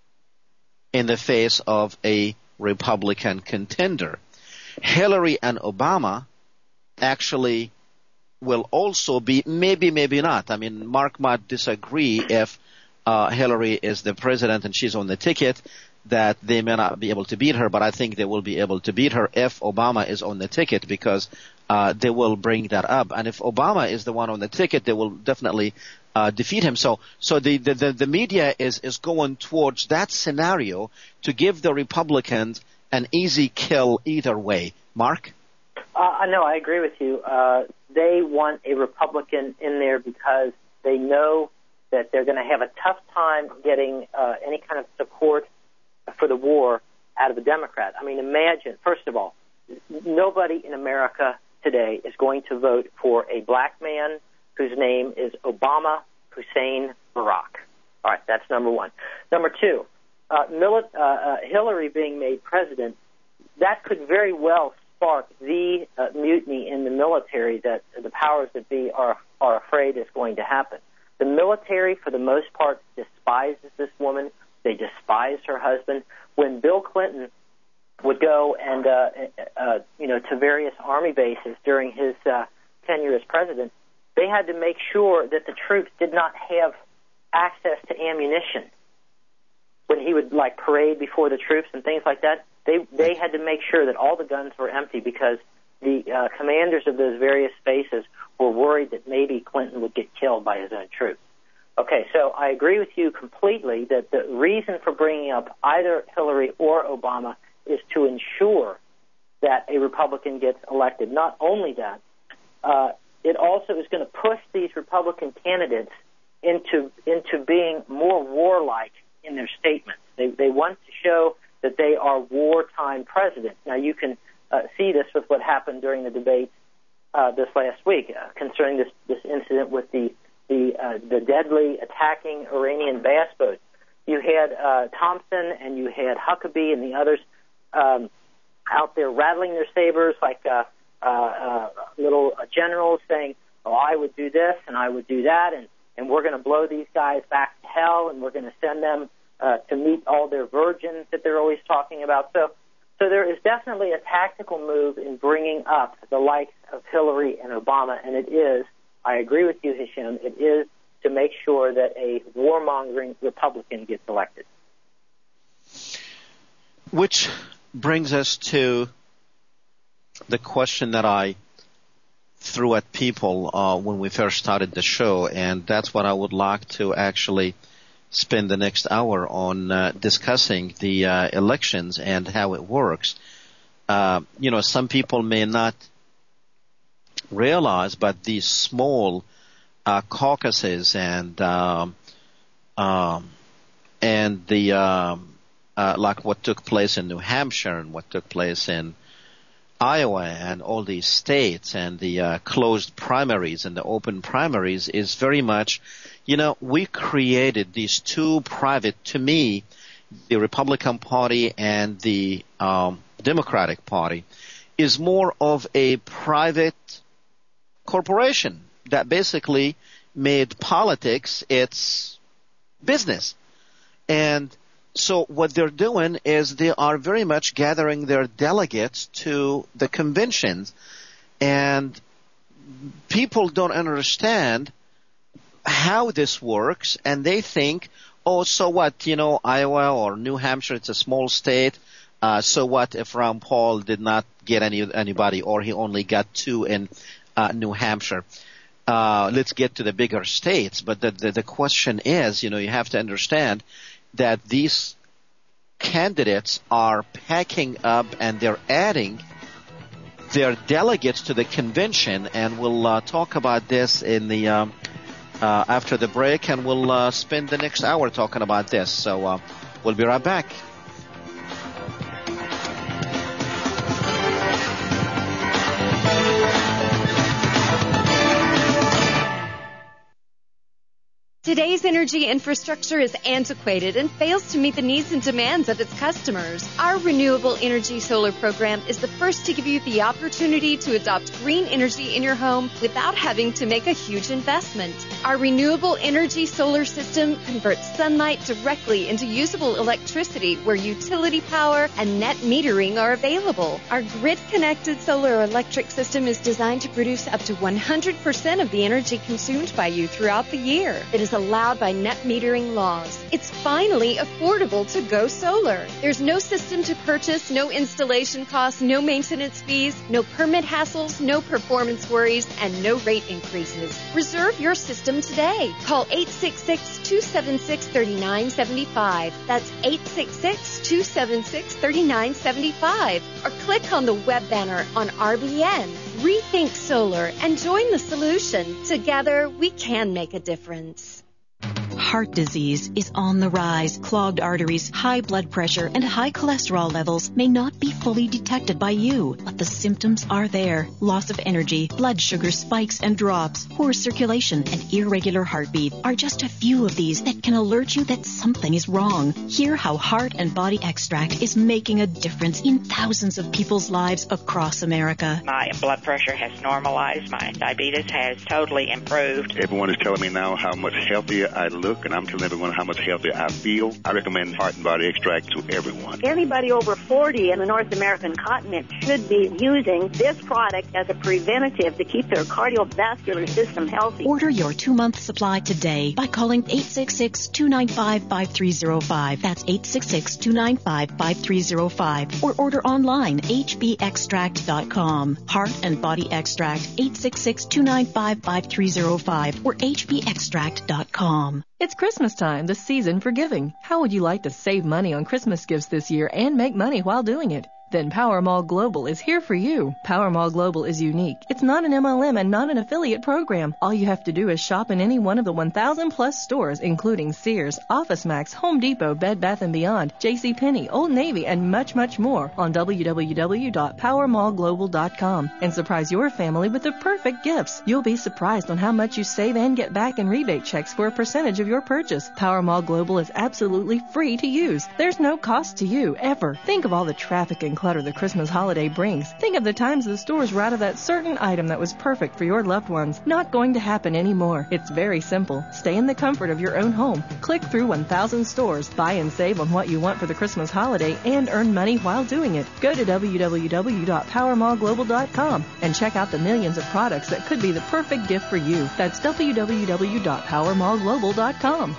in the face of a Republican contender. Hillary and Obama actually will also be, maybe, maybe not. I mean, Mark might disagree if uh, Hillary is the president and she's on the ticket, that they may not be able to beat her, but I think they will be able to beat her if Obama is on the ticket, because uh, they will bring that up. And if Obama is the one on the ticket, they will definitely uh, defeat him. So, so the, the, the media is, is going towards that scenario to give the Republicans an easy kill either way. Mark? Uh, no, I agree with you. Uh, they want a Republican in there because they know that they're going to have a tough time getting uh, any kind of support for the war out of a Democrat. I mean, imagine, first of all, nobody in America today is going to vote for a black man whose name is Obama Hussein Barack. All right, that's number one. Number two, uh, mili- uh, uh, Hillary being made president, that could very well spark the uh, mutiny in the military that the powers that be are, are afraid is going to happen. The military, for the most part, despises this woman. They despise her husband. When Bill Clinton would go and, uh, uh, you know, to various army bases during his uh, tenure as president, they had to make sure that the troops did not have access to ammunition. When he would, like, parade before the troops and things like that, they they had to make sure that all the guns were empty, because the uh, commanders of those various bases were worried that maybe Clinton would get killed by his own troops. Okay, so I agree with you completely that the reason for bringing up either Hillary or Obama is to ensure that a Republican gets elected. Not only that, uh, it also is going to push these Republican candidates into into being more warlike in their statements. They they want to show that they are wartime presidents. Now, you can uh, see this with what happened during the debate uh, this last week uh, concerning this, this incident with the the, uh, the deadly attacking Iranian bass boats. You had uh, Thompson and you had Huckabee and the others um, out there rattling their sabers like uh, uh, uh, little generals saying, oh, I would do this and I would do that, and, and we're going to blow these guys back to hell, and we're going to send them uh, to meet all their virgins that they're always talking about. So, so there is definitely a tactical move in bringing up the likes of Hillary and Obama, and it is, I agree with you, Hisham, it is to make sure that a warmongering Republican gets elected. Which brings us to the question that I threw at people uh, when we first started the show, and that's what I would like to actually spend the next hour on uh, discussing the uh, elections and how it works. Uh, you know, some people may not realize, but these small uh, caucuses and um, um, and the um, uh, like what took place in New Hampshire and what took place in Iowa and all these states and the uh, closed primaries and the open primaries is very much, you know, we created these two private, to me, the Republican Party and the um, Democratic Party is more of a private corporation that basically made politics its business. And so what they're doing is they are very much gathering their delegates to the conventions, and people don't understand how this works, and they think, oh, so what, you know, Iowa or New Hampshire, it's a small state, uh, so what if Ron Paul did not get any anybody, or he only got two in uh, New Hampshire? Uh, let's get to the bigger states. But the, the, the question is, you know, you have to understand that these candidates are packing up and they're adding their delegates to the convention, and we'll uh, talk about this in the um, uh, after the break, and we'll uh, spend the next hour talking about this. So uh, we'll be right back. Today's energy infrastructure is antiquated and fails to meet the needs and demands of its customers. Our Renewable Energy Solar program is the first to give you the opportunity to adopt green energy in your home without having to make a huge investment. Our Renewable Energy Solar system converts sunlight directly into usable electricity where utility power and net metering are available. Our grid-connected solar electric system is designed to produce up to one hundred percent of the energy consumed by you throughout the year. It is allowed by net metering laws. It's finally affordable to go solar. There's no system to purchase, no installation costs, no maintenance fees, no permit hassles, no performance worries, and no rate increases. Reserve your system today. Call eight six six, two seven six, three nine seven five. That's eight six six, two seven six, three nine seven five. Or click on the web banner on R B N. Rethink solar and join the solution. Together, we can make a difference. Heart disease is on the rise. Clogged arteries, high blood pressure, and high cholesterol levels may not be fully detected by you, but the symptoms are there. Loss of energy, blood sugar spikes and drops, poor circulation, and irregular heartbeat are just a few of these that can alert you that something is wrong. Hear how Heart and Body Extract is making a difference in thousands of people's lives across America. My blood pressure has normalized. My diabetes has totally improved. Everyone is telling me now how much healthier I look, and I'm telling everyone how much healthier I feel. I recommend Heart and Body Extract to everyone. Anybody over forty in the North American continent should be using this product as a preventative to keep their cardiovascular system healthy. Order your two-month supply today by calling eight six six, two nine five, five three zero five. That's eight six six, two nine five, five three zero five. Or order online, h b extract dot com. Heart and Body Extract, eight six six, two nine five, five three zero five or h b extract dot com. It's Christmas time, the season for giving. How would you like to save money on Christmas gifts this year and make money while doing it? Then Powermall Global is here for you. Powermall Global is unique. It's not an M L M and not an affiliate program. All you have to do is shop in any one of the one thousand plus stores, including Sears, OfficeMax, Home Depot, Bed Bath and Beyond, JCPenney, Old Navy, and much, much more on w w w dot powermall global dot com and surprise your family with the perfect gifts. You'll be surprised on how much you save and get back in rebate checks for a percentage of your purchase. Powermall Global is absolutely free to use. There's no cost to you, ever. Think of all the traffic and clutter the Christmas holiday brings. Think of the times the stores were out of that certain item that was perfect for your loved ones. Not going to happen anymore. It's very simple. Stay in the comfort of your own home. Click through one thousand stores, buy and save on what you want for the Christmas holiday, and earn money while doing it. Go to w w w dot powermall global dot com and check out the millions of products that could be the perfect gift for you. That's w w w dot powermall global dot com.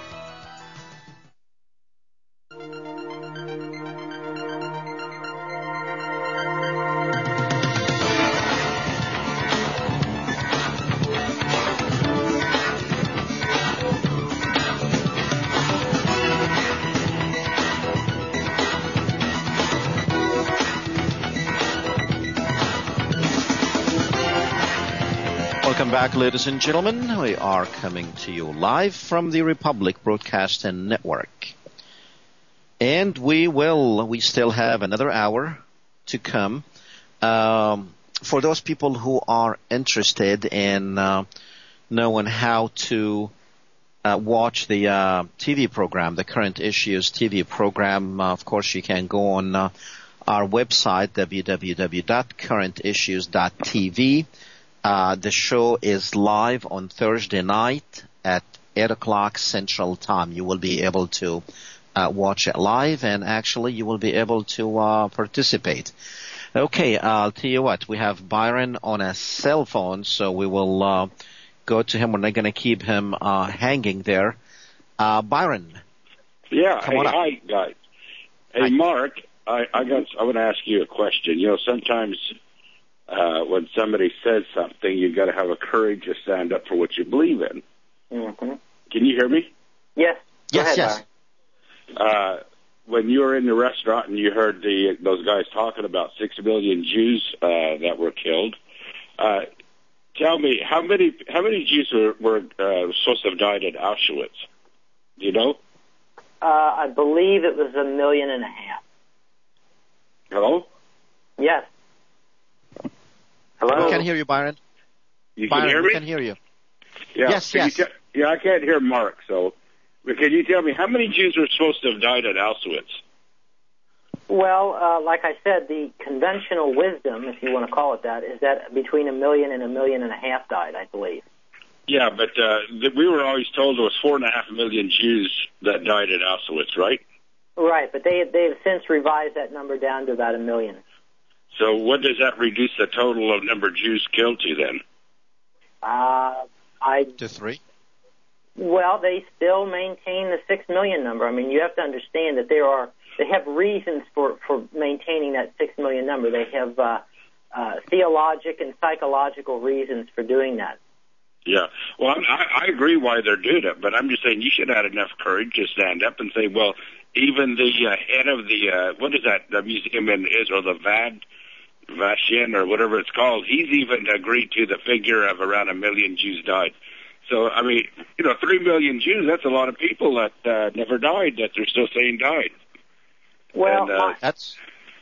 Welcome back, ladies and gentlemen. We are coming to you live from the Republic Broadcasting Network. And we will, we still have another hour to come. Um, for those people who are interested in uh, knowing how to uh, watch the uh, T V program, the Current Issues T V program, uh, of course you can go on uh, our website, w w w dot current issues dot t v. Uh, the show is live on Thursday night at eight o'clock Central Time. You will be able to uh, watch it live, and actually you will be able to uh, participate. Okay, uh, I'll tell you what. We have Byron on a cell phone, so we will uh, go to him. We're not going to keep him uh, hanging there. Uh, Byron. Yeah, come hey, on up. hi, guys. Hey, Hi. Mark, I, I got. I want to ask you a question. You know, sometimes uh, when somebody says something, you got to have a courage to stand up for what you believe in. Mm-hmm. Can you hear me? Yes. Go Yes, ahead, yes. Byron. Uh, when you were in the restaurant and you heard the those guys talking about six million Jews uh, that were killed, uh, tell me how many how many Jews were, were uh, supposed to have died at Auschwitz? Do you know? Uh, I believe it was a million and a half. Hello? Yes. Hello? We can hear you, Byron. You Byron, can hear me? we can hear you. Yeah. Yes, Can yes. you te- yeah, I can't hear Mark, so but can you tell me how many Jews were supposed to have died at Auschwitz? Well, uh, like I said, the conventional wisdom, if you want to call it that, is that between a million and a million and a half died, I believe. Yeah, but uh, th- we were always told there was four and a half million Jews that died at Auschwitz, right? Right, but they they have since revised that number down to about a million. So what does that reduce the total of number of Jews killed to then? Uh, I To three. Well, they still maintain the six million number. I mean, you have to understand that there are they have reasons for, for maintaining that six million number. They have uh, uh, theologic and psychological reasons for doing that. Yeah, well, I'm, I, I agree why they're doing it, but I'm just saying you should have had enough courage to stand up and say, well, even the uh, head of the, uh, what is that, the museum in Israel, the Vad, Vashin or whatever it's called, he's even agreed to the figure of around a million Jews died. So, I mean, you know, three million Jews, that's a lot of people that uh, never died, that they're still saying died. Well, and, uh, my, that's.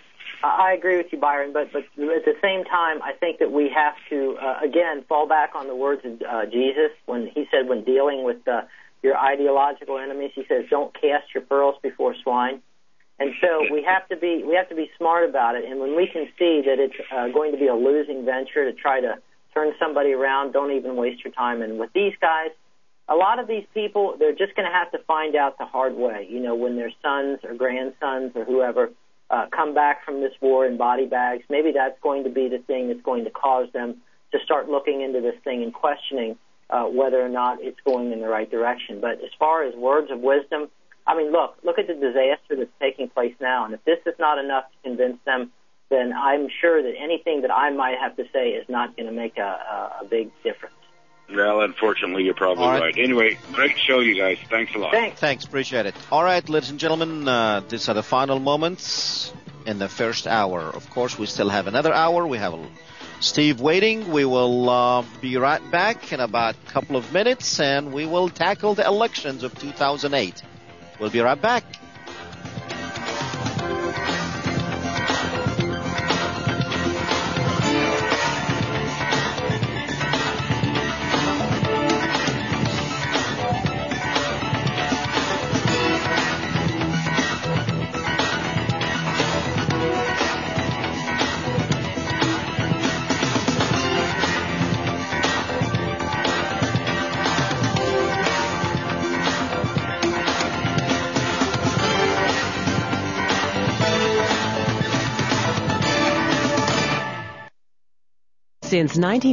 I agree with you, Byron, but, but at the same time, I think that we have to, uh, again, fall back on the words of uh, Jesus when he said when dealing with uh, your ideological enemies, he says, don't cast your pearls before swine. And so we have to be we have to be smart about it. And when we can see that it's uh, going to be a losing venture to try to turn somebody around, don't even waste your time. And with these guys, a lot of these people, they're just going to have to find out the hard way. You know, when their sons or grandsons or whoever uh, come back from this war in body bags, maybe that's going to be the thing that's going to cause them to start looking into this thing and questioning uh, whether or not it's going in the right direction. But as far as words of wisdom, I mean, look, look at the disaster that's taking place now. And if this is not enough to convince them, then I'm sure that anything that I might have to say is not going to make a, a, a big difference. Well, unfortunately, you're probably All right. right. Anyway, great show, you guys. Thanks a lot. Thanks. Thanks, appreciate it. All right, ladies and gentlemen, uh, these are the final moments in the first hour. Of course, we still have another hour. We have Steve waiting. We will uh, be right back in about a couple of minutes, and we will tackle the elections of two thousand eight. We'll be right back. Since nineteen